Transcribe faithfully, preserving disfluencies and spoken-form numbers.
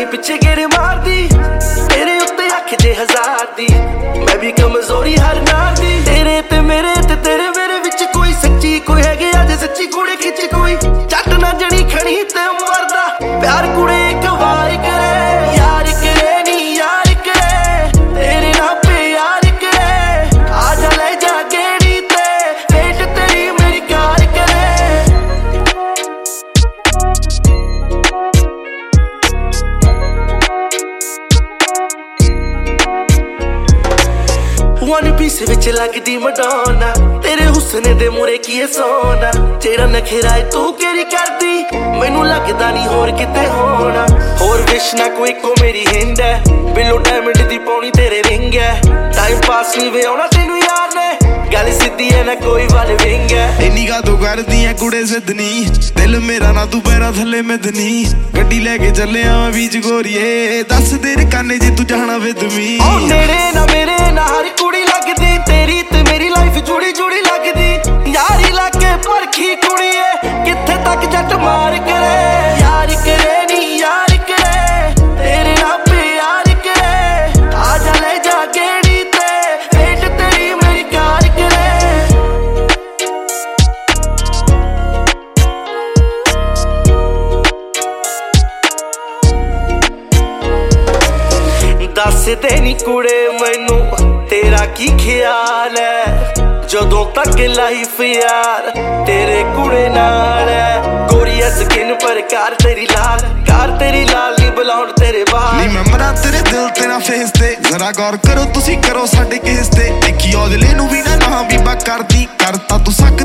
ਪਿੱਛੇ ਗੇੜੇ ਮਾਰਦੀ ਤੇਰੇ ਉੱਤੇ ਅੱਖ ਜੇ ਹਜ਼ਾਰ ਦੀ ਮੈਂ ਵੀ ਕਮਜ਼ੋਰੀ ਹਰ ਨਾਰ ਦੀ ਤੇਰੇ ਤੇ ਮੇਰੇ ਤੇ ਤੇਰੇ ਮੇਰੇ ਵਿੱਚ ਕੋਈ ਸੱਚੀ ਕੋਈ ਹੈਗੇ ਅੱਜ ਸੱਚੀ ਕੁੜੇ ਖਿੱਚੀ ਕੋਈ ਜੱਟ ਨਾ ਜਣੀ ਖਣੀ ਤੇ ਮਰਦਾ ਪਿਆਰ ਕੁੜੇ ਇੱਕ ਵਾਰ ਕਰੇ ਯਾਰ ਕਰੇ ਨੀ ਯਾਰ ਕਰੇ ਤੇਰੇ ਨਾਲ ਪਿਆਰ ਕਰੇ ਆ ਜਾ ਲੈ ਜਾ ਗੇੜੀ ਤੇ ਵੇਟ ਤੇਰੀ ਮੇਰੀ ਕਾਰ ਕਰੇ One piece ਵਿੱਚ ਲੱਗਦੀ ਮਡੋਨਾ ਤੇਰੇ ਹੁਸਨ ਦੇ ਮੂਰੇ ਕੀ ਏ ਸੋਨਾ ਜਿਹੜਾ ਨਖਰਾ ਤੂੰ ਕਿਹੜੀ ਕਰਦੀ ਮੈਨੂੰ ਲੱਗਦਾ ਨਹੀਂ ਹੋਰ ਕਿਤੇ ਹੋਣਾ ਹੋਰ ਵਿਸ਼ ਨਾ ਕੋਈ ਕੋ ਮੇਰੀ ਹਿੰਦ ਹੈ ਬਿੱਲੋ ਡਾਇਮੰਡ ਦੀ ਪੌਣੀ ਤੇਰੇ ਰਿੰਗ ਹੈ ਟਾਈਮ ਪਾਸ ਨਹੀਂ ਵੇ ਆਉਣਾ ਤੈਨੂੰ ਯਾਰ ਨੇ ਗੱਲ ਸਿੱਧੀ ਹੈ ਨਾ ਕੋਈ ਵੱਲ ਵਿੰਗ ਹੈ ਇੰਨੀ ਗਾ ਤੂੰ ਕਰਦੀ ਐ ਕੁੜੇ ਸਿੱਧਨੀ ਦਿਲ ਮੇਰਾ ਨਾ ਤੂੰ ਪੈਰਾਂ ਥੱਲੇ ਮਿੱਧਨੀ ਗੱਡੀ ਲੈ ਕੇ ਚੱਲਿਆ ਮੈਂ ਬੀਚ ਗੋਰੀਏ ਦੱਸ ਦੇ ਰਕਾਨੇ ਜੇ ਤੂੰ ਜਾਣਾ ਵਿਦਮੀ ਓ ਨੇੜੇ ਨਾ ਮੇਰੇ ਨਾ ਹਰ ਕੁੜੀ ਲੱਗਦੀ ਤੇਰੀ ਤੇ ਮੇਰੀ ਲਾਈਫ ਜੁੜੀ ਜੁੜੀ ਲੱਗਦੀ ਯਾਰੀ ਲਾ ਕੇ ਪਰਖੀ ਕੁੜੀਏ ਕਿੱਥੇ ਤੱਕ ਜੱਟ ਮਾਰ ਕਰੇ ਯਾਰ ਕਰੇ ਨੀ ਯਾਰ ਕਰੇ ਤੇਰੇ ਨਾਲ ਪਿਆਰ ਕਰੇ ਆ ਜਾ ਲੈ ਜਾ ਗੇੜੀ ਤੇ ਵੇਟ ਤੇਰੀ ਮੇਰੀ ਕਾਰ ਕਰੇ ਦੱਸ ਦੇ ਨੀ ਕੁੜੇ ਮੈਨੂੰ ਤੇਰਾ ਕੀ ਖਿਆਲ ਹੈ ਜਦੋਂ ਤੱਕ ਲਾਈਫ ਯਾਰ ਤੇਰੇ ਕੁੜੇ ਨਾਲ ਹੈ ਗੋਰੀਆ ਸਕਿਨ ਪਰ ਕਾਰ ਤੇਰੀ ਲਾਲ ਕਾਰ ਤੇਰੀ ਲਾਲ ਨੀ ਬੁਲਾਉਣ ਤੇਰੇ ਬਾਹਰ ਨੀ ਮੈਂ ਮਰਾਂ ਤੇਰੇ ਦਿਲ ਤੇ ਨਾ ਫੇਸ ਤੇ ਜ਼ਰਾ ਗੌਰ ਕਰੋ ਤੁਸੀਂ ਕਰੋ ਸਾਡੇ ਕੇਸ ਤੇ ਦੇਖੀ ਔਜਲੇ ਨੂੰ ਵੀ ਨਾ ਨਾ ਬੀਬਾ ਕਰਦੀ ਕਰਤਾ ਤੂੰ